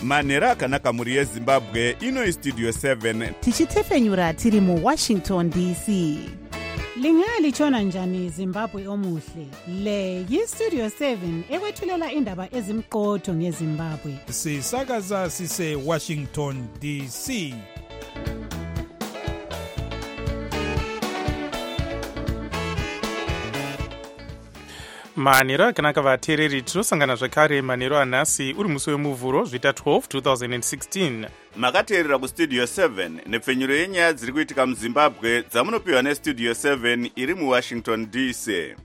manhero akanaka mhuri yezimbabwe. Ino istudio 7 tichitefenyura tiri muWashington DC. Lingalitshona njani Zimbabwe omuhle? Le yistudio 7 ekwethulela indaba ezimqotho ngeZimbabwe. Sisakaza sise Washington DC. manhero akanaka vateereri, tinosangana zvakare manhero anhasi uri musi wemuvhuro zvita 12 2016. makateerera kustudio 7 nepfenyuro yenyaya dziri kuitika muzimbabwe dzamunopiwa nestudio 7 iri muWashington DC.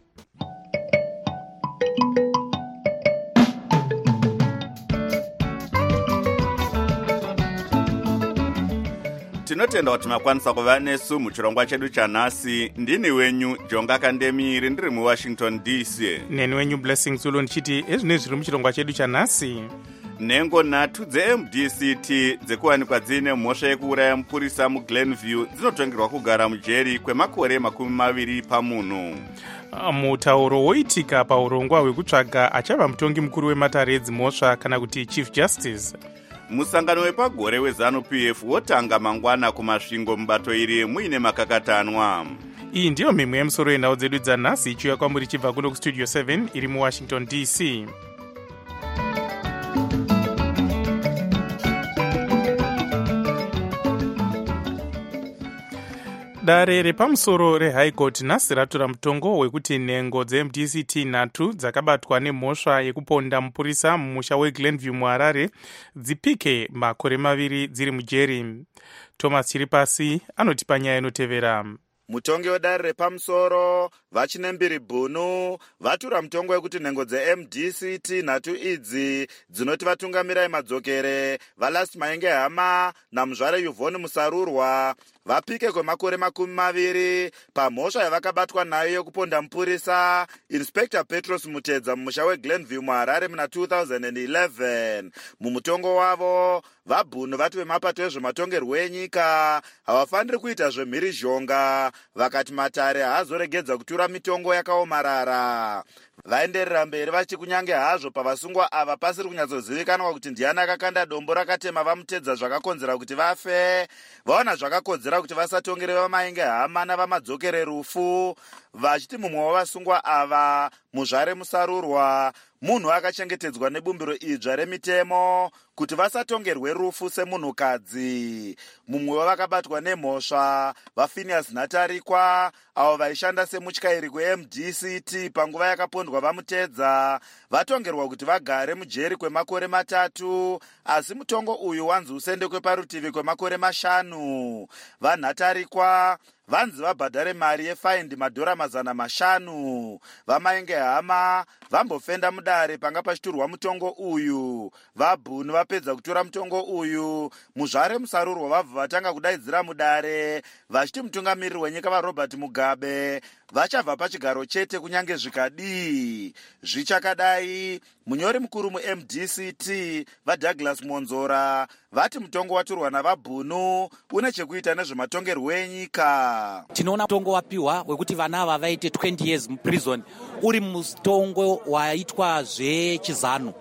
tinotenda kuti makwanisa kuva nesu muchirongwa chedu chanhasi. Ndini wenyu Jonga Kandemiri, ndiri muWashington DC. neni wenyu Blessing Zulu ndichiti ezvine zviri muchirongwa chedu chanhasi. Nhengo nhatu dzeMDCT dzekuwanikwa dziine mhosva yekuuraya mupurisa muGlenview dzinotongerwa kugara mujeri kwemakore 20 pamunhu. Mutauro woitika paurongwa hwekutsvaga achava mutongi mukuru wematare edzimhosva kana kuti Chief Justice. Musangano wepagore weZANU-PF wotanga mangwana kumasvingo mubato iri muine makakatanwa. Iyi ndiyo mimwe yemusoro yenhau dzedu dzanhasi ichiuya kwamuri chibva kuno kustudio 7 iri muWashington DC. Dare repamusoro reHigh Court nhasi ratora mutongo wekuti nhengo dzeMDCT nhatu dzakabatwa nemhosva yekuponda mupurisa mumusha weGlenview muHarare dzipike makore 2 dziri mujeri. Thomas Chiripasi anotipa nyaya inotevera. Mutongi wedare repamusoro vachinembiri bunu vatura mutongo wekuti nhengo dzeMDCT nhatu idzi dzinoti vatungamirai madzokere vaLast Maenge Hama naMuzvare Yvonne Musarurwa vapike kwemakore 20 pamhosva yavakabatwa nayo yekuponda mupurisa Inspector Petros Mutedza mumusha weGlenview muHarare muna 2011. Mumutongo wavo vabhunu vati vemapato ezvematongerwo enyika havafaniri kuita zvemhirizhonga, vakati matare haazoregedza kutura mitongo yakaomarara. Vaenderera mberi vachiti kunyange hazvo pavasungwa ava pasiri kunyatsozivikanwa kuti ndiani akakanda dombo rakatema vamutedza zvakakonzera kuti vafe, vaona zvakakodzera kuti vasatongere vaMaenge Hama navamadzokere rufu, vachiti mumwe wavasungwa ava Muzvare Musarurwa munhu akachengetedzwa nebumbiro idzva remitemo kuti vasatongerwe rufu semunhukadzi. Mumwe wavakabatwa nemhosva vaPhineas Natarikwa avo vaishanda semutyairi kweMDCT panguva yakapondwa vamutedza vatongerwa kuti vagare mujeri kwemakore 3, asi mutongo uyu wanzi usendekwe parutivi kwemakore 5. vaNatarikwa vanzi vabhadhare mari yefaindi $500 500. vaMaenge Hama vambofenda mudare panga pachiturwa mutongo uyu. Vabhunu vapedza kutora mutongo uyu, Muzvare Musarurwa vabva vatanga kudaidzira mudare vachiti mutungamiriri wenyika vaRobert Mugabe vachabva pachigaro chete kunyange zvikadii. Zvichakadai, munyori mukuru muMDCT vaDouglas Monzora vati mutongo waturwa navabhunu une chekuita nezvematongerwo enyika. Tinoona mutongo wapiwa wekuti vana ava vaite 20 years muprison uri mutongo waitwa zvechizano.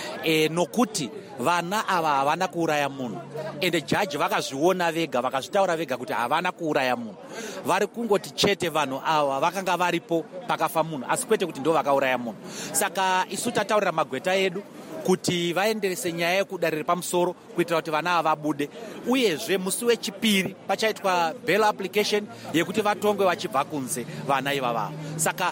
Nokuti vana ava havana kuuraya munhu, ende jaji vakazviona vega vakazvitaura vega kuti havana kuuraya munhu. Vari kungoti chete vanhu ava vakanga varipo pakafa munhu, asi kwete kuti ndo vakauraya munhu. Saka isu tataurira magweta edu kuti vaenderese nyaya yekudare repamusoro kuitira kuti vana ava vabude, uyezve musi wechipiri pachaitwa bail application yekuti vatongwe vachibva kunze vana ivava. Saka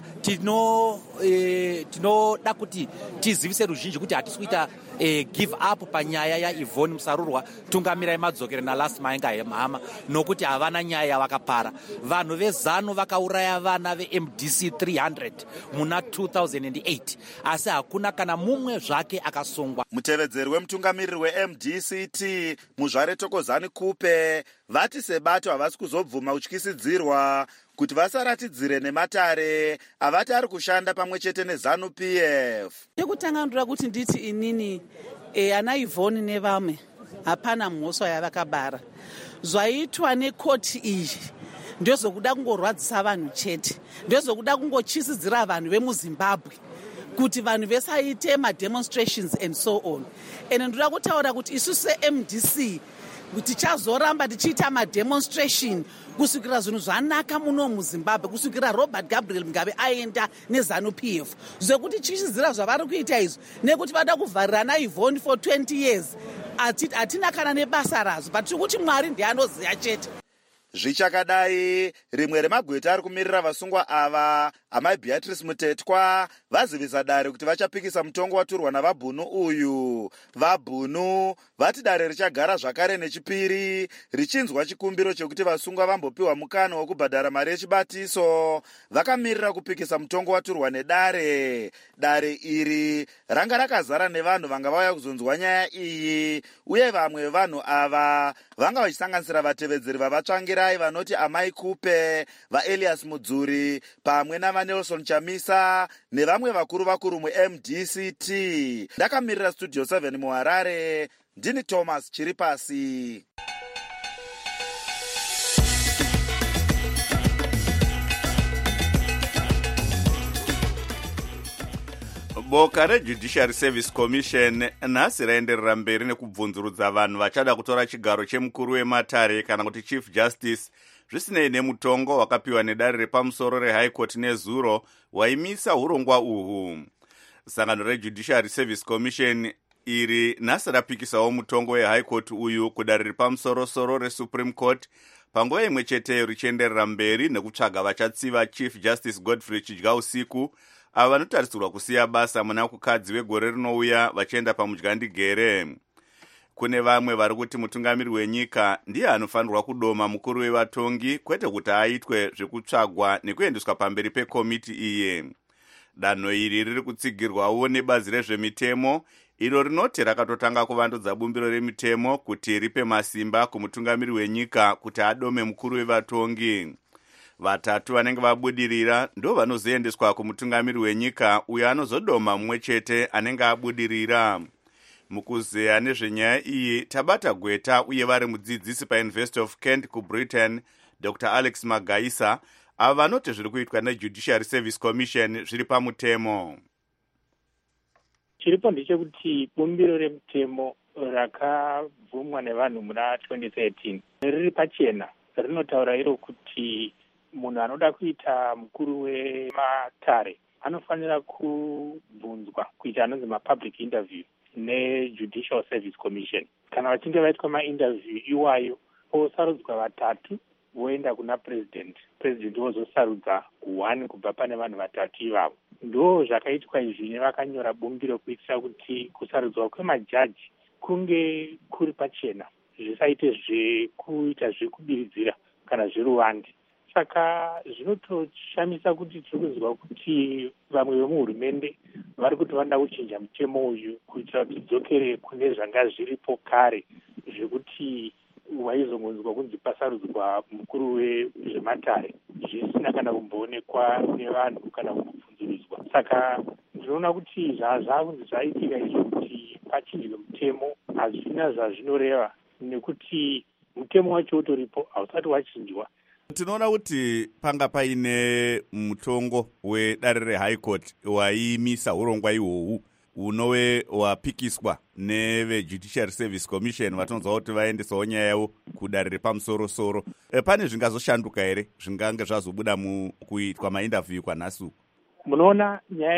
tinoda kuti tizivise ruzhinji kuti hatisi kuita give up panyaya yaYvonne Musarurwa tungamirai madzokere naLast Maenge Hama, nokuti havana nyaya yavakapara. Vanhu vezano vakauraya vana veMDC 300 muna 2008, asi hakuna kana mumwe zvake akasungwa. Mutevedzeri wemutungamiriri weMDCT Muzvare Tokozani Kupe vati sebato havasi kuzobvuma kutyisidzirwa kuti vasaratidzire nematare avati ari kushanda pamwe chete neZANU-PF. Ndikutanga ndoda kuti nditi inini ana Yvonne nevamwe hapana mhosva yavakabara. Zvaitwa nekoti iyi ndozokuda kungorwadzisa vanhu chete, ndozokuda kungochisidzira vanhu vemuZimbabwe kuti vanhu vesaite mademonstrations and so on. And ndoda kutaura kuti isu se-MDC tichazoramba tichiita mademonstration kusukira zvinhu zvanaka muno muzimbabwe, kusukira Robert Gabriel Mugabe aenda neZANU-PF. Zvekuti chichizira zvavari kuita izvo nekuti vada kuvharirana Yvonne for 20 years hatina kana nebasa razvo, but tiri kuti Mwari ndiye anoziya chete. Zvichakadai, rimwe remagweta ari kumirira vasungwa ava, amai Beatrice Mutetwa, vazivisa dare kuti vachapikisa mutongo waturwa navabhunu uyu. Vabhunu vati dare richagara zvakare nechipiri, richinzwa chikumbiro chekuti vasungwa vambopiwa mukana wokubhadhara mari yechibatiso. Vakamirira kupikisa mutongo waturwa nedare. Dare iri ranga rakazara nevanhu vanga vauya kuzonzwa nyaya iyi, uye vamwe vevanhu ava vanga vachisanganisira vatevedzeri vavatsvangirai vanoti Amai Kupe, vaElias Mudzuri pamwe navaNelson Chamisa nevamwe vakuru muMDCT. Ndakamirira Studio 7 muHarare, ndini Thomas Chiripasi. Boka reJudiciary Service Commission nhasi raenderera mberi nekubvunzurudza vanhu vachada kutora chigaro chemukuru wematare kana kuti Chief Justice zvisinei nemutongo wakapiwa nedare repamusoro reHigh Court nezuro waimisa urongwa uhu. Sangano reJudiciary Service Commission iri nhasi rapikisawo mutongo weHigh Court uyu kudare repamusoro-soro reSupreme Court, panguva imwe cheteyo richienderera mberi nekutsvaga vachatsiva Chief Justice Godfrey Chidyausiku ava vanotarisirwa kusiya basa muna kukadzi wegore rinouya vachienda pamudyandegere. Kune vamwe vari kuti mutungamiri wenyika ndiye anofanirwa kudoma mukuru wevatongi, kwete kuti aitwe zvekutsvagwa nekuendeswa pamberi pekomiti iye. Danho iri riri kutsigirwawo nebazi rezvemitemo, iro rinoti rakatotanga kuvandudza bumbiro remitemo kuti ripe masimba kumutungamiri wenyika kuti adome mukuru wevatongi. Vatatu vanenge vabudirira ndo vanozoendeswa kumutungamiri wenyika uyo anozodoma mumwe chete anenge abudirira. Mukuzeya nezvenyaya iyi tabata gweta uye vari mudzidzisi paUniversity of Kent kuBritain, Dr. Alex Magaisa, ava vanoti zviri kuitwa neJudiciary Service Commission zviri pamutemo. Chiripo ndechekuti bumbiro remutemo rakabvumwa nevanhu muna 2013 riri pachena, rinotaura iro kuti munhu anoda kuita mukuru wematare anofanira kubvunzwa kuita anonzi mapublic interview neJudicial Service Commission. Kana vachinge vaitwa mainterview iwayo, osarudzwa vatatu voenda kuna president wozosarudza 1 kubva pane vanhu vatatu ivavo. Ndo zvakaitwa izvi nevakanyora bumbiro kuitira kuti kusarudzwa kwemajaji kunge kuri pachena, zvisaite zvekuita zvekubiridzira kana zveruvande. Saka zvinotoshamisa kuti tiri kuzwa kuti vamwe vemuhurumende vari kuti vanoda kuchinja mutemo uyu kuitira kuti dzokere kune zvanga zviripo kare zvekuti waizongonzwa kunzi pasarudzwa mukuru wezvematare zvisina kana kumboonekwa nevanhu kana kubvunzurudzwa. Saka ndinoona kuti zvaakunzi zvaitika izvo kuti pachinjwe mutemo hazvina zvazvinoreva, nekuti mutemo wacho utoripo hausati wachinjwa. Tinoona kuti panga paine mutongo wedare reHigh Court waimisa urongwa ihwohwu unove wapikiswa neveJudiciary Service Commission vatonzwa kuti vaendesawo nyaya yavo kudare repamusoro-soro. Pane zvingazoshanduka here zvingange zvazobuda mukuitwa mainterview kwanhasi? Munoona nyaya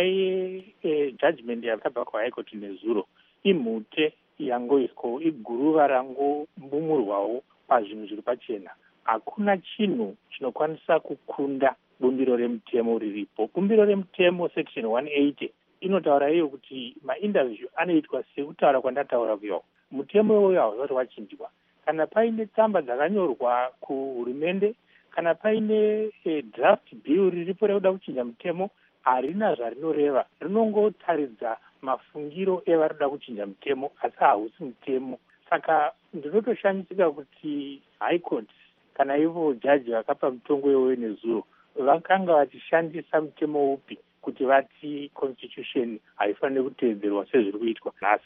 yejudgment yakabva kuHigh Court nezuro imhute yangoiswawo, iguruva rangombumurwawo pazvinhu zviri pachena. Hakuna chinhu chinokwanisa kukunda bumbiro remutemo riripo. Bumbiro remutemo section 180 inotaura iyo kuti mainterview anoitwa sekutaura kwandataura kuyo. Mutemo uyo hausati wachinjwa. Kana paine tsamba dzakanyorwa kuhurumende, kana paine draft bill riripo rekuda kuchinja mutemo, harina zvarinoreva. Rinongotaridza mafungiro evari kuda kuchinja mutemo, asi hausi mutemo. Saka ndinotoshamisika kuti High Court kana ivo jaji vakapa mutongo iwoyo nezuro vakanga vachishandisa mutemo upi kuti vati constitution haifaniri kuteedzerwa sezviri kuitwa nhasi.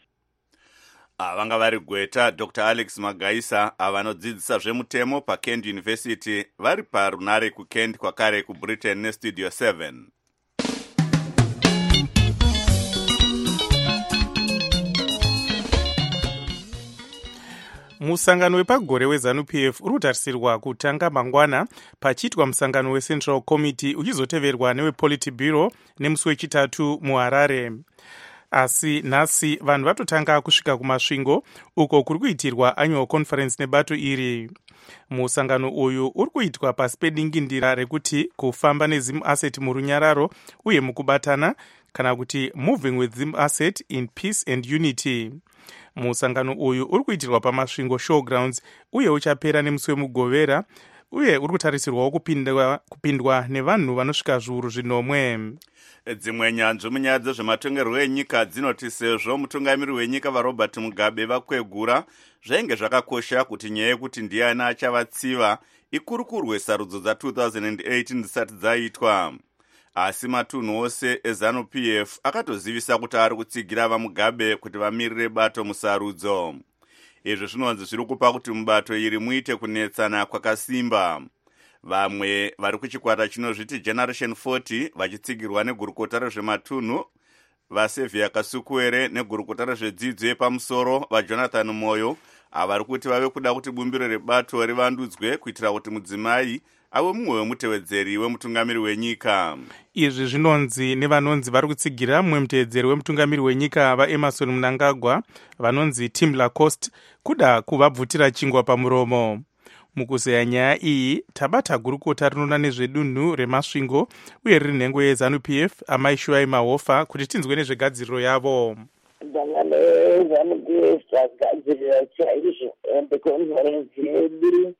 Vanga vari gweta Dr. Alex Magaisa avanodzidzisa zvemutemo paKent University vari parunare kuKent kwakare kuBritain neStudio 7. Musangano wepagore weZANU-PF uri kutarisirwa kutanga mangwana pachiitwa musangano weCentral Committee uchizoteverwa newePolitburo nemusi wechitatu muHarare. Asi nhasi vanhu vatotanga kusvika kumasvingo uko kuri kuitirwa annual conference nebato iri. Musangano uyu uri kuitwa pasi pedingindira rekuti kufamba neZim Asset murunyararo uye mukubatana, kana kuti moving with Zim Asset in peace and unity. Musangano uyu uri kuitirwa pamasvingo showgrounds uye uchapera nemusi wemugovera, uye uri kutarisirwawo kupindwa nevanhu vanosvika zviuru zvinomwe. Dzimwe nyanzvi munyaya dzezvematongerwo enyika dzinoti sezvo mutungamiri wenyika vaRobert Mugabe vakwegura, zvainge zvakakosha kuti nyaya yekuti ndiani achavatsiva ikurukurwe sarudzo dza2018 dzisati dzaitwa. Asi matunhu ose eZANU-PF akatozivisa kuti ari kutsigira vaMugabe kuti vamirire bato musarudzo. Izvi zvinonzi zviri kupa kuti mubato iri muite kunetsana kwakasimba. Vamwe vari kuchikwata chinozviti Generation 40 vachitsigirwa negurukota rezvematunhu vaSevia Kasukuwere negurukota rezvedzidzo yepamusoro vaJonathan Moyo avari kuti vave kuda kuti bumbiro rebato rivandudzwe kuitira kuti mudzimai ave mumwe wemutevedzeri wemutungamiri wenyika. Izvi zvinonzi nevanonzi vari kutsigira mumwe mutevedzeri wemutungamiri wenyika vaEmerson Mnangagwa vanonzi Tim Lacoste kuda kuvabvutira chingwa pamuromo. Mukuzeya nyaya iyi tabata gurukota rinoona nezvedunhu remasvingo uye riri nhengo yeZANU-PF Amai Shuai Mahofa kuti tinzwe nezvegadziriro yavo. Sangano yeZANU-PF tagadzirira chaizvo ende konferensi yedu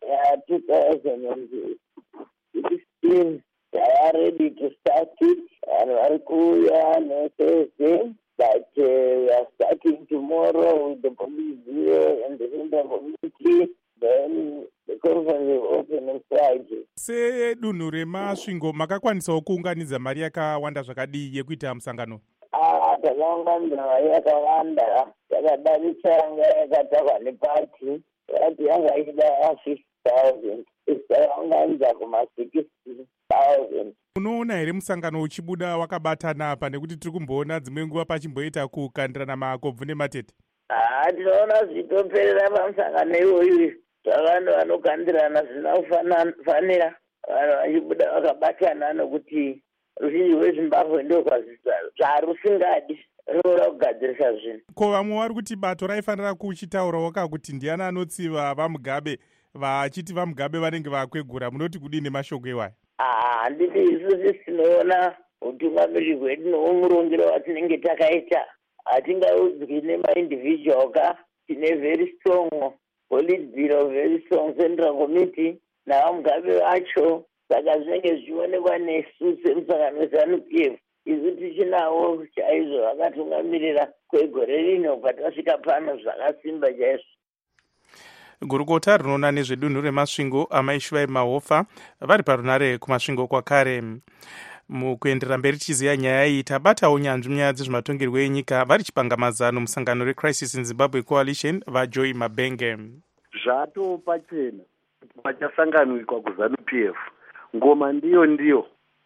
ya2016 tava ready to start it. Vanhu vari kuuya neSese, but we are starting tomorrow with the Politburo and the Central Committee. Then the conference will open on Friday. Sedunhu remasvingo makakwanisawo kuunganidza mari yakawanda zvakadii yekuita musangano? Takaunganidza mari yakawanda, takadarisa yanga yakatakwa nepati yakati yanga ichida 50,000 takaunganidza kuma-60,000. Unoona here musangano uchibuda wakabatana apa, nekuti tiri kumboona dzimwe nguva pachimboita kukandirana makobvu nematete? Tinoona zvitoperera pamusangano iwoyu, vanhu vanokandirana zvisina kufanira, vanhu vachibuda vakabatana nokuti ruzhinji rweZimbabwe ndo zvarusingadi runoda kugadzirisa zvinhu. Ko vamwe vari kuti bato raifanira kuchitaurawo kuti ndiani anotsiva vaMugabe vachiti vaMugabe vanenge vakwegura, munoti kudii nemashoko iwaya? Handiti isusu tinoona utungamiri hwedu noumurongero watinenge takaita hatingaudzwi nemaindividual ka. Tine very strong Politburo, very strong Central Committee navaMugabe vacho, saka zvinenge zvichionekwa nesu semusangano weZANU-PF isu tichinawo chaizvo vakatungamirira kwegore rino patasvika pano zvakasimba chaizvo. Gurukota rinoona nezvedunhu remasvingo Amai Shuai Mahofa vari parunare kumasvingo kwakare. Mukuendera mberi tichiziva nyaya iyi tabatawo nyanzvi munyaya dzezvematongerwo enyika vari chipanga mazano musangano reCrisis in Zimbabwe Coalition vaJoy Mabenge. Zvato pachena pachasanganwikwa kuZANU-PF ngoma ndiyo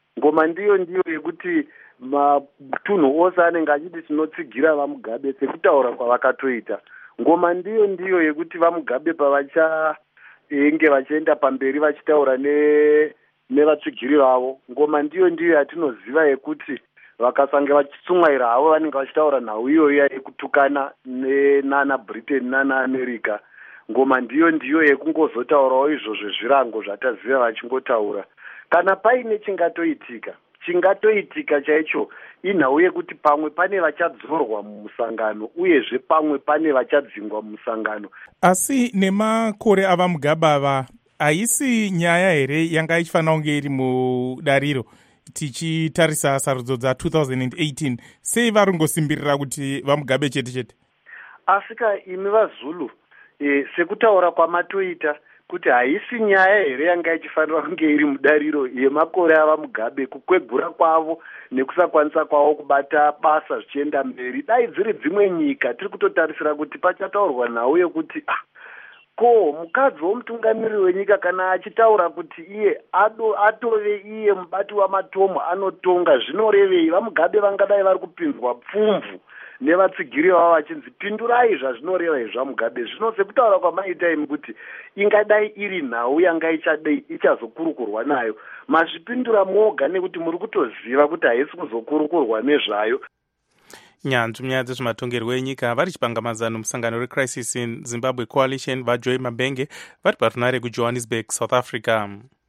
yekuti matunhu ose anenge achiti tinotsigira vaMugabe sekutaura kwavakatoita. Ngoma ndiyo yekuti vaMugabe pavachaenge vachienda pamberi vachitaura nevatsvigiri vavo. Ngoma ndiyo yatinoziva yekuti vakasange vachitsumwaira havo vanenge vachitaura nhau iyoyo yekutukana nana Britain nana America. Ngoma ndiyo yekungozotaurawo izvozvo zvirango zvataziva vachingotaura. Kana paine chingatoitika chaicho inhau yekuti pamwe pane vachadzorwa mumusangano uyezve pamwe pane vachadzingwa mumusangano. Asi nemakore avaMugabe ava haisi nyaya here yanga ichifanira kunge iri mudariro tichitarisa sarudzo dza2018? Sei vari kungosimbirira kuti vaMugabe chete? Asika imi vaZulu sekutaura kwamatoita kuti haisi nyaya here yanga ichifanira kunge iri mudariro yemakore avaMugabe, kukwegura kwavo nekusakwanisa kwavo kubata basa zvichienda mberi. Dai dziri dzimwe nyika tiri kutotarisira kuti pachataurwa nhau yekuti ko mukadzi womutungamiri wenyika kana achitaura kuti iye atove iye mubati wamatomo anotonga, zvinorevei? vaMugabe vangadai vari kupinzwa pfumvu nevatsigiri vavo vachinzi pindurai zvazvinoreva izvamugabe. Zvino sekutaura kwamaita imi kuti ingadai iri nhau yanga ichazokurukurwa nayo, mazvipindura moga nekuti muri kutoziva kuti haisi kuzokurukurwa nezvayo. Nyanzvi nyaya dzezvematongerwo enyika vari chipangamazano musangano reCrisis in Zimbabwe Coalition vaJoy Mabenge vari parunare kuJohannesburg, South Africa.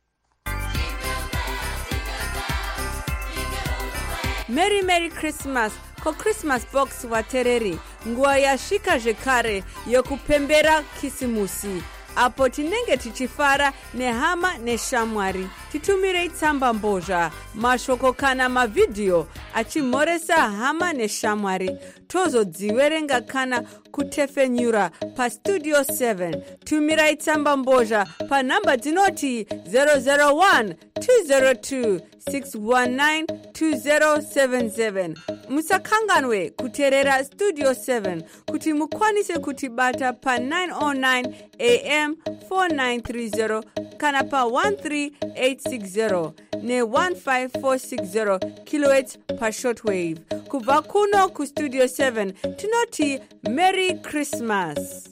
Merry Christmas ko Christmas box watereri, nguva yasvika zvekare yekupembera kisimusi, apo tinenge tichifara nehama neshamwari. Titumirei tsamba mbozha, mashoko kana mavidhiyo achimhoresa hama neshamwari. Tozodziverenga kana kutefenyura pastudio 7. Tumirai tsamba mbozha panhamba dzinoti 001 202 619 2077. Musakanganwe kuteerera Studio 7 kuti mukwanise kutibata pa 909 AM 4930 kana pa 13860 ne 15460 kHz pa shortwave. Kubva kuno ku Studio 7 tinoti Merry Christmas.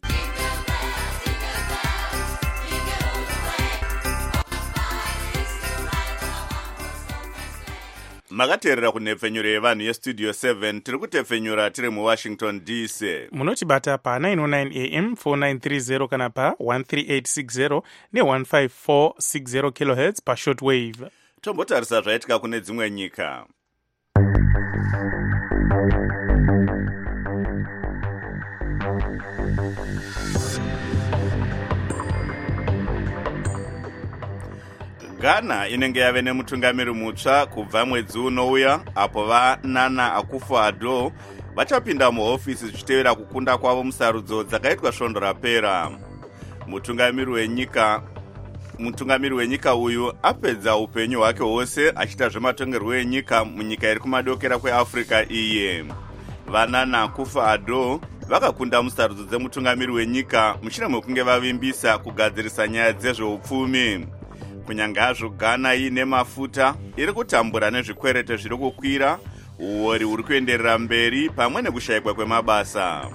Makateerera kunhepfenyuro yevanhu yestudio 7 tiri kutepfenyura tiri muWashington DC. Munotibata pa 909 AM 4930 kana pa 13860 ne 15460 kHz pa shortwave. Tombotarisa zvaitika kune dzimwe nyika. Ghana inenge yave nemutungamiri mutsva kubva mwedzi unouya, apo vaNana Akufo-Addo vachapinda muhofisi zvichitevera kukunda kwavo musarudzo dzakaitwa svondo rapera. Mutungamiri wenyika uyu apedza upenyu hwake hwose achiita zvematongerwo enyika munyika iri kumadokera kweAfrica iye. VaNana Akufo-Addo vakakunda musarudzo dzemutungamiri wenyika mushure mekunge vavimbisa kugadzirisa nyaya dzezveupfumi. Kunyange hazvo Ghana ine mafuta iri kutambura nezvikwerete zviri kukwira, uori huri kuenderera mberi pamwe nekushayikwa kwemabasa.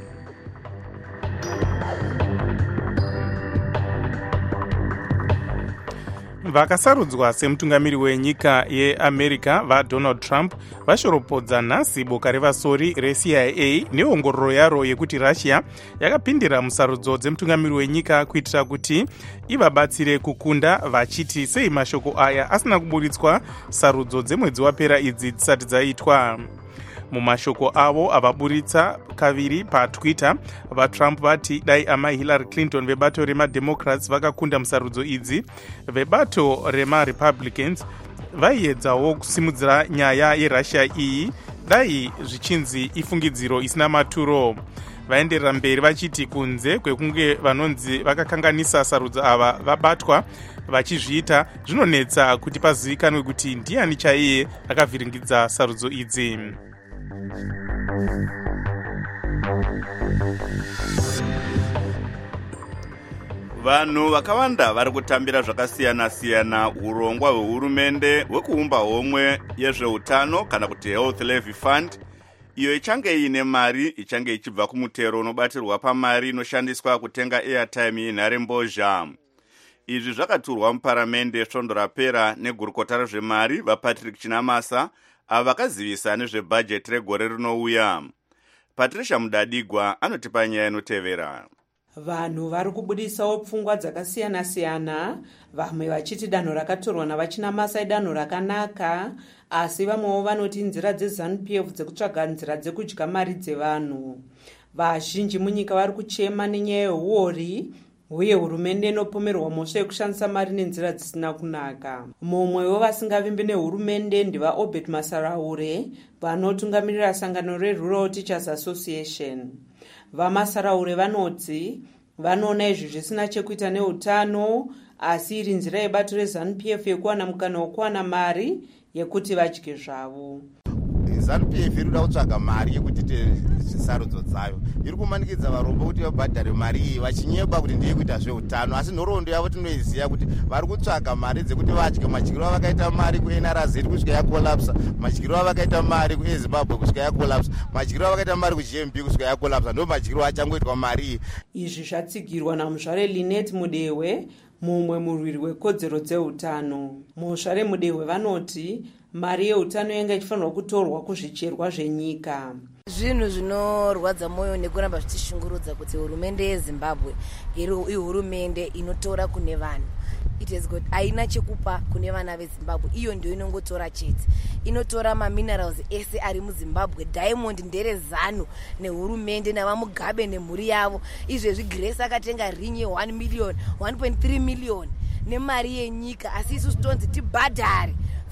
Vakasarudzwa semutungamiri wenyika yeAmerica vaDonald Trump vashoropodza nhasi boka revasori reCIA neongororo yaro yekuti Russia yakapindira musarudzo dzemutungamiri wenyika kuitira kuti ivabatsire kukunda, vachiti sei mashoko aya asina kuburitswa sarudzo dzemwedzi wapera idzi dzisati dzaitwa. Mumashoko avo avaburitsa kaviri paTwitter, vaTrump vati dai amai Hillary Clinton vebato remademocrats vakakunda musarudzo idzi, vebato remaRepublicans vaiedzawo kusimudzira nyaya yeRussia iyi dai zvichinzi ifungidziro isina maturo. Vaenderera mberi vachiti kunze kwekunge vanonzi vakakanganisa sarudzo ava vabatwa vachizviita, zvinonetsa kuti pazivikanwe kuti ndiani chaiye akavhiringidza sarudzo idzi. Vanhu vakawanda vari kutambira zvakasiyana-siyana urongwa hwehurumende hwekuumba homwe yezveutano kana kuti Health Levy Fund, iyo ichange ine mari ichange ichibva kumutero unobatirwa pamari inoshandiswa kutenga airtime yenharembozha. Izvi zvakaturwa muparamende svondo rapera negurukota rezvemari vaPatrick Chinamasa ava vakazivisa nezvebhajeti regore rinouya. Patricia Mudadigwa anotipa nyaya inotevera. Vanhu vari kubudisawo pfungwa dzakasiyana-siyana, vamwe vachiti danho rakatorwa navaChinamasa idanho rakanaka, asi vamwewo vanoti nzira dzeZANU-PF dzekutsvaga nzira dzekudya mari dzevanhu. Vazhinji munyika vari kuchema nenyaya yeuori uye hurumende inopomerwa mhosva yekushandisa mari nenzira dzisina kunaka. Mumwe wevasingavimbi nehurumende ndivaObert Masaraure vanotungamirira sangano reRural Teachers Association. VaMasaraure vanoti vanoona izvi zvisina chekuita neutano, asi iri nzira yebato reZANU-PF yekuwana mukana wekuwana mari yekuti vadye zvavo. ZANU-PF iri kuda kutsvaga mari yekuti sarudzo dzayo, iri kumanikidza varombo kuti vabhadhare mari iyi vachinyeba kuti ndeye kuita zveutano, asi nhoroondo yavo tinoiziva kuti vari kutsvaga mari dzekuti vadye madyiro avakaita mari kuNRZ kusvika yakolapsa, madyiro avakaita mari kuZimbabwe kusvika yakolapsa, madyiro avakaita mari kuGMB kusvika yakolapsa, ndo madyiro achangoitwa mari iyi. Izvi zvatsigirwa namushare Linet Mudehwe, mumwe murwiri wekodzero dzeutano. Mushare Mudehwe vanoti mari yeutano yanga ichifanirwa kutorwa kuzvicherwa zvenyika. Zvinhu zvinorwadza mwoyo nekuramba zvichishungurudza kuti hurumende yeZimbabwe ihurumende inotora kune vanhu. It has got aina chekupa kune vana veZimbabwe, iyo ndio inongotora chete. Inotora maminerals ese ari muZimbabwe, diamond ndere ZANU nehurumende navamugabe nemhuri yavo. Izvezvi Grace akatenga rinye 1 million, 1.3 million nemari yenyika, asi isu tonzi tibhadhare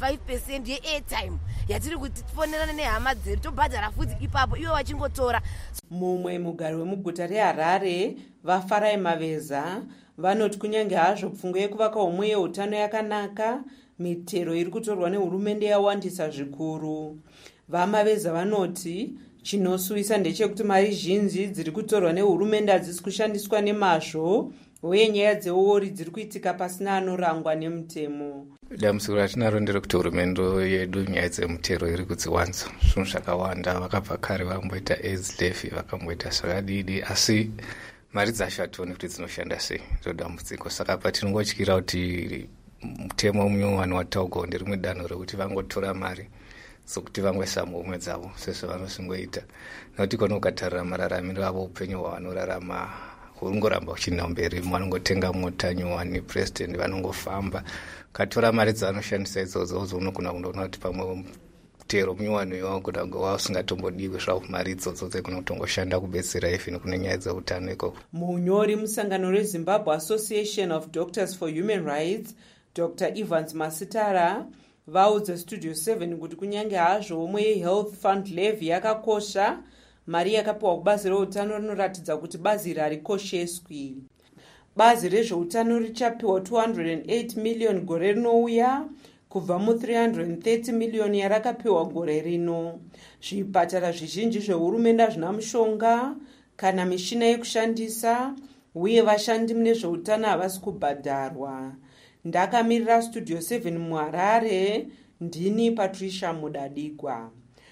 5% ye-airtime yatiri kuti tifonerane nehama dzedu tobhadhara futi ipapo ivo vachingotora. Mumwe mugari wemuguta reHarare vaFarai Maveza vanoti kunyange hazvo pfungwa yekuvaka homwe yeutano yakanaka, mitero iri kutorwa nehurumende yawandisa zvikuru. VaMaveza vanoti chinosuwisa ndechekuti mari zhinji dziri kutorwa nehurumende hadzisi kushandiswa nemazvo, uye nyaya dzeori dziri kuitika pasina anorangwa nemutemo. Dambudziko ratinaro nderekuti hurumende yedu nyaya dzemutero iri kudziwanza zvinhu zvakawanda. Vakabva kare vakamboita AIDS levy, vakamboita zvakadidi, asi mari dzashatoni kuti dzinoshanda sei, ndodambudziko. Saka patinongotyira kuti mutemo munyowani wataugwa nderimwe danho rekuti vangotora mari sokuti vangoisa muhomwe dzavo sezvavanosingoita, nokuti kono ukatarira mararamiro avo upenyu hwavanorarama hurungoramba huchienda mberi. Vanongotenga mota nyowani, president vanongofamba, katora mari dzavanoshandisa idzodzo unogona kundoona kuti pamwe mutero munyowani wagona kunge wasingatombodiwe zvavo mari idzodzo dzegona kutongoshanda kubetsera even kune nyaya dzeutano ikoko. Munyori musangano reZimbabwe Association of Doctors for Human Rights, Dr. Evans Masitara vaudza Studio 7 kuti kunyange hazvo homwe yeHealth Fund Levy yakakosha, mari yakapiwa kubazi reutano rinoratidza kuti bazi iri harikosheswi. Bazi rezveutano richapiwa 208 million gore rinouya kubva mu330 million yarakapiwa gore rino. Zvipatara zvizhinji zvehurumende hazvina mushonga kana mishina yekushandisa, uye vashandi munezveutano havasi kubhadharwa. Ndakamirira Studio 7 muHarare, ndini Patricia Mudadigwa.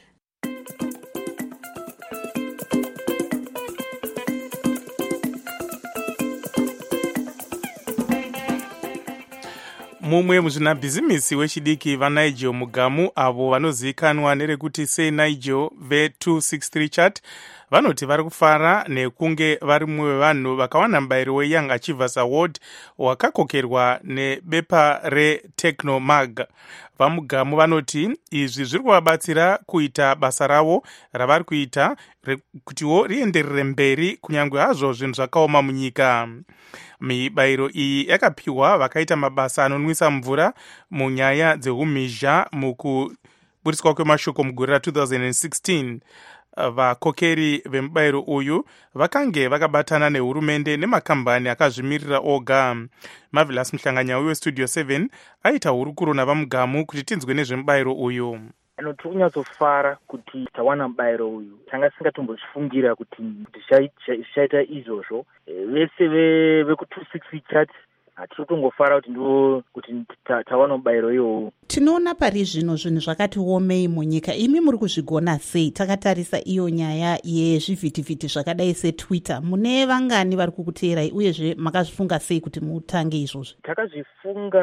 Mumwe muzvinabhizimisi wechidiki vaNigel Mugamu avo vanozivikanwa nerekuti seNigel ve263 chat vanoti vari kufara nekunge vari mumwe wevanhu vakawana mubayiro weYoung Achievers Award wakakokerwa nebepa reTechnoMag. VaMugamu vanoti izvi zviri kuvabatsira kuita basa ravo ravari kuita kutiwo rienderere mberi kunyange hazvo zvinhu zvakaoma munyika. Mibayiro iyi yakapiwa vakaita mabasa anonwisa mvura munyaya dzeumhizha mukuburiswa kwemashoko mugore ra2016. Vakokeri vemubayiro uyu vakange vakabatana nehurumende nemakambani akazvimirira oga. Marvelous Muhlanganyauyi weStudio 7 aita hurukuro navaMugamu kuti tinzwe nezvemubayiro uyu. Tiri kunyatsofara kuti tawana mubayiro uyu. Tanga tisingatombofungira kuti zvichaita izvozvo. Vese veku263 chat hatitotongofara kuti tawana mubayiro iwowo. Tinoona pari zvino zvinhu zvakati omei munyika, imi muri kuzvigona sei? Takatarisa iyo nyaya yezvivhitivhiti zvakadai seTwitter, mune vangani vari kukuteerai uyezve makazvifunga sei kuti mutange izvozvo? Takazvifunga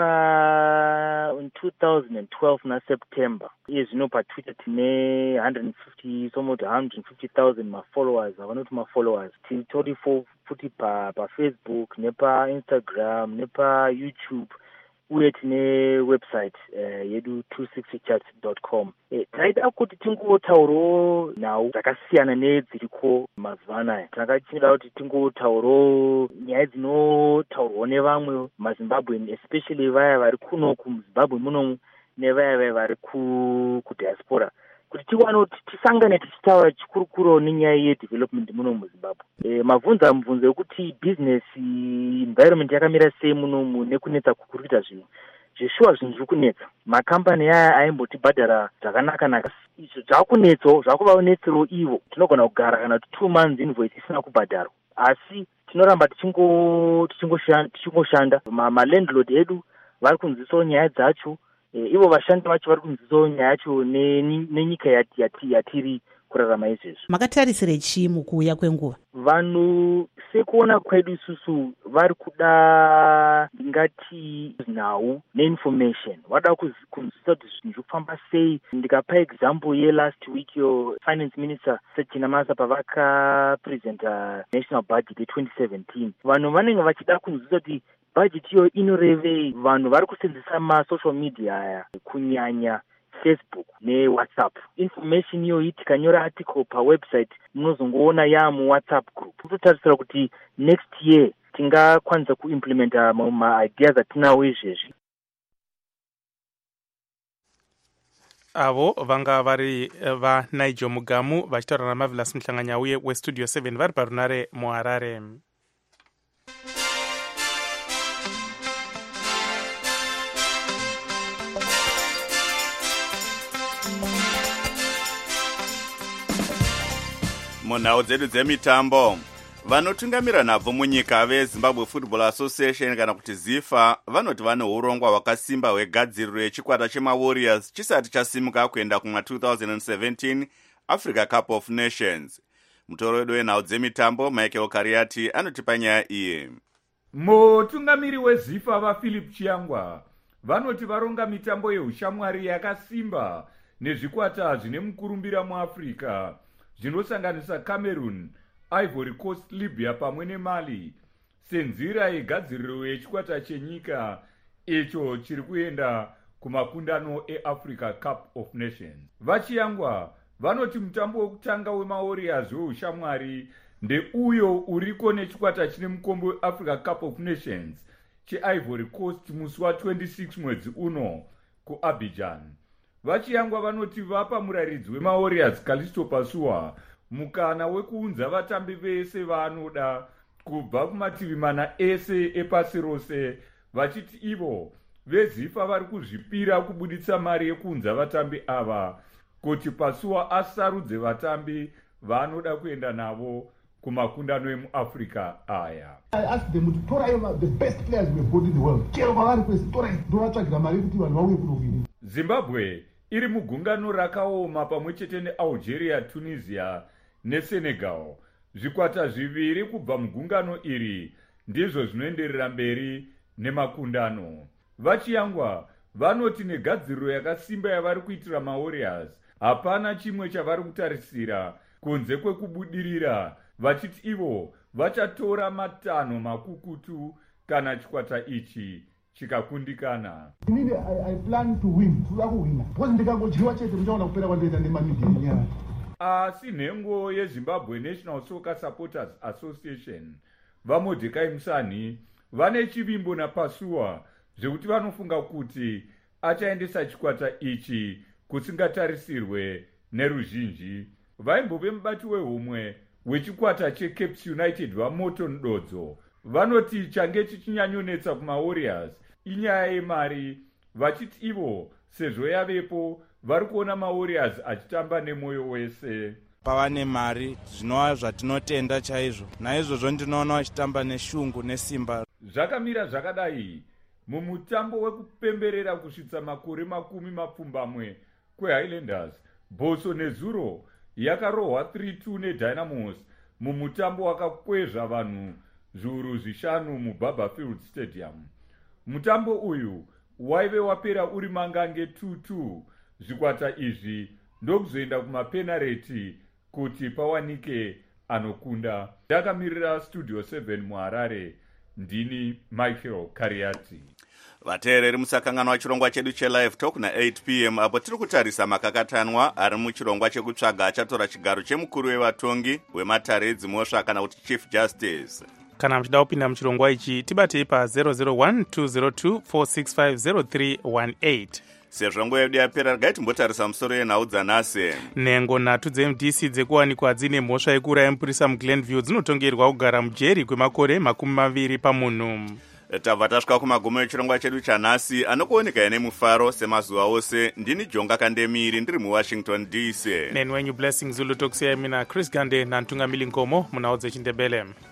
in 2012 naSeptember. Iye zvino paTwitter tine 150,000 mafollowers, avanoti mafollowers. Titori futi paFacebook nepaInstagram nepaYouTube, uye tine website yedu 260chat.com. Taida kuti tingotaurawo nhau dzakasiyana nedziriko mazuva anaya. Takachida kuti tingotaurawo nyaya dzinotaurwa nevamwe maZimbabwean, especially vaya vari kuno kuZimbabwe muno nevaya vari kudiaspora, kuti tiwane kuti tisangane tichitaura chikurukuru nenyaya yedevelopment muno muZimbabwe. Mabvunzo ekuti business environment yakamira sei munomu nekunetsa kukuruita zvinhu zveshuwa zvinhu zviri kunetsa. Makambani aya aimbotibhadhara zvakanaka-naka. Izvo zvaakunetsawo, zvakuvaonetsero ivo. Tinogona kugara kana 2 months invoice isina kubhadharwa. Asi tinoramba tichingoshanda. Malandlord edu vari kunzisawo nyaya dzacho. Ivo vashandi vacho vari kunzisawo nyaya yacho nenyika yatiri kurarama izvezvo. Makatarisire chii mukuuya kwenguva? Vanhu sekuona kwedu isusu vari kuda ngati nhau neinformation. Vada kunzisa kuti zvinhu zviri kufamba sei. Ndikapa example ye-last week yo finance minister Sechinamasa pavakapresenta national budget ye-2017. Vanhu vanenge vachida kunzisa kuti budget iyo inorevei. Vanhu vari kusenzesa ma-social media aya kunyanya Facebook neWhatsApp. Information iyo tikanyora article pawebsite munozongoona yamuWhatsApp group. Totarisira kuti next year tingakwanisa kuimplementa ma-ideas atinawo izvezvi. avo vanga vari vaNigel Mugamu vachitaura naMarvelous Mhlanganyauye westudio 7 vari parunare muHarare. munhau dzedu dzemitambo, vanotungamira nhabvu munyika veZimbabwe Football Association kana kuti ZIFA vanoti vane urongwa hwakasimba hwegadziriro yechikwata chemaWarriors chisati chasimuka kuenda kuma2017 Africa Cup of Nations. Mutoro wedu wenhau dzemitambo Michael Kariati anotipa nyaya iye. Mutungamiri weZIFA vaPhilip Chiangwa vanoti varonga mitambo yeushamwari yakasimba nezvikwata zvine mukurumbira muAfrica zvinosanganisa Cameroon, Ivory Coast, Libya pamwe neMali senzira yegadziriro yechikwata chenyika icho chiri kuenda kumakundano eAfrica Cup of Nations. Vachiangwa vanoti mutambo wekutanga wemaWarriors weushamwari ndeuyo uriko nechikwata chine mukombe weAfrica Cup of Nations cheIvory Coast musi wa26 mwedzi uno kuAbidjan. Vachiangwa vanoti vapa muraridzi wemaWarriors Callisto Pasua mukana wekuunza vatambi vese vaanoda kubva kumativi mana ese epasi rose, vachiti ivo veZIFA vari kuzvipira kubuditsa mari yekuunza vatambi ava kuti Pasua asarudze vatambi vaanoda kuenda navo kumakundano emuAfrica aya. I asked them to tora the best players we have got in the world. Chero pavari kwese tora ndovatsvagira mari kuti vanhu vauye kunovini. Zimbabwe iri mugungano rakaoma pamwe chete neAlgeria, Tunisia neSenegal. Zvikwata zviviri kubva mugungano iri ndizvo zvinoenderera mberi nemakundano. Vachiangwa vanoti negadziriro yakasimba yavari kuitira maWarriors hapana chimwe chavari kutarisira kunze kwekubudirira, vachiti ivo vachatora matanho makukutu kana chikwata ichi chikakundikana. Inini I plan to win, toda kuwina. Because ndikangojiwa chete muchaona kupera kwandoita nemamidhi nyaya. Asi nhengo yeZimbabwe National Soccer Supporters Association vaMordecai Musani vane chivimbo naPasua zvekuti vanofunga kuti achaendesa chikwata ichi kusingatarisirwe neruzhinji. Vaimbove mubati wehomwe wechikwata cheCapes United vaMorton Dodzo vanoti change chichinyanyonetsa kumaWarriors inyaya yemari, vachiti ivo sezvo yavepo vari kuona maWarriors achitamba nemwoyo wese. Pava nemari zvinova zvatinotenda chaizvo, naizvozvo ndinoona vachitamba neshungu nesimba. Zvakamira zvakadai mumutambo wekupemberera kusvitsa makore 10 kweHighlanders. Boso nezuro yakarohwa 3-2 neDynamos mumutambo wakakwezva vanhu zviuru 5 muBarberfield Stadium. Mutambo uyu waive wapera uri mangange 2-2. Zvikwata izvi ndokuzoenda kumapenareti kuti pawanike anokunda. Ndakamirira studio 7 muHarare, ndini Michael Kariati. Vateereri musakanganwa chirongwa chedu chelive talk na8 p.m. apo tiri kutarisa makakatanwa ari muchirongwa chekutsvaga achatora chigaro chemukuru wevatongi wematare edzimhosva kana kuti Chief Justice. Kana muchida kupinda muchirongwa ichi tibatei pa001-202-465-0318. Sezvo nguva yedu yapera, regai timbotarisa musoro yenhau dzanhasi. Nhengo 3 dzeMDC dzekuwanikwa dzine mhosva yekuuraya mupurisa muGlenview dzinotongerwa kugara mujeri kwemakore 20 pamunhu. tabva tasvika kumagumo echirongwa chedu chanhasi anokuoneka nemufaro semazuva ose. Ndini Jonga Kandemiri ndiri muWashington DC. Nenwenyu Blessing Zulu tokusiyai mina Chris Gande nantungamili Nkomo munhau dzechindebele.